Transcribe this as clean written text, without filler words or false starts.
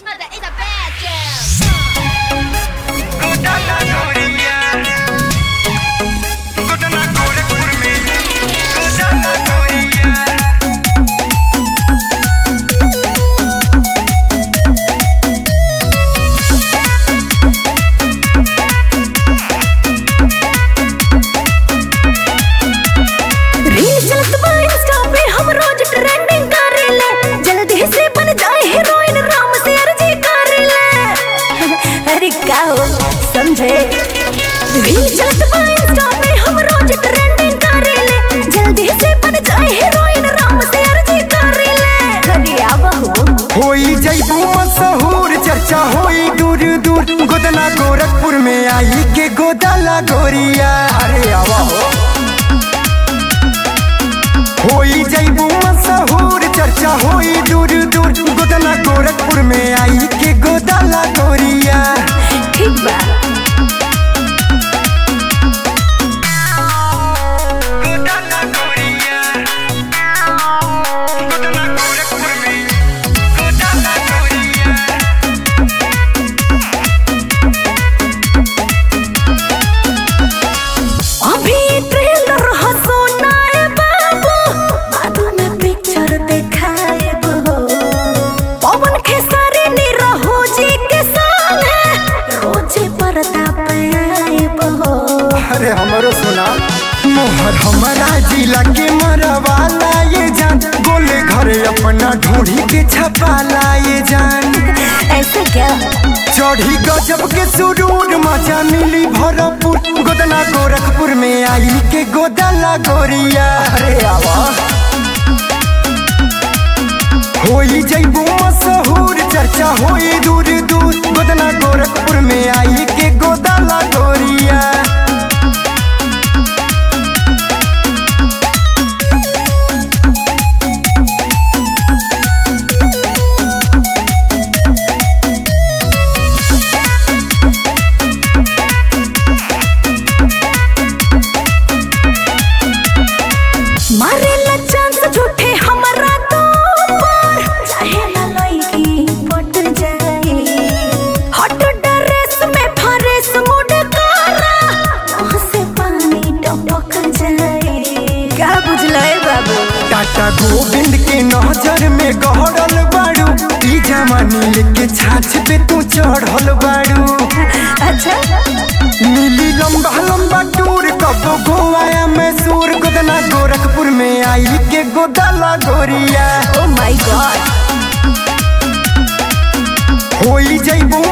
This mother is a bad girl. समझे reel चलत बा इंस्टा पे हम रोज ट्रेंडिंग करेले जल्दी से बन जाए हीरोइन राम से अर्जी करेले करिया बहू होई जइबू मशहूर चर्चा होई दूर दूर गोदना गोरखपुर में आई के गोदला गोरिया अरे आवा होई जइबू मशहूर चर्चा होई दूर दूर गोदना गोरखपुर में आई के गोदला गोरिया ठीक बा अरे हमारो सुना मोहर हमारा जिला के मरवाला ये जान गोले घरे अपना ढूंढी के छपाला ये जान ऐसा क्या चढ़ी गजब के सुरूर मजा मिली भरपूर गोदना गोरखपुर में आई के गोदला गोरिया अरे आवा होई जइबू मशहूर चर्चा होई दूर दूर गोदना गोरखपुर में आई के गोदला गोरिया टाटा गोविंद के नजर में गहरल बाड़ू ई जमानी लेके छाछ पे तू चढ़ल बाड़ू अच्छा मिली लंबा लंबा टूर कब गोवाया मैसूर गोदना गोरखपुर में आई के गोदला गोरिया ओ माय गॉड होई जइबू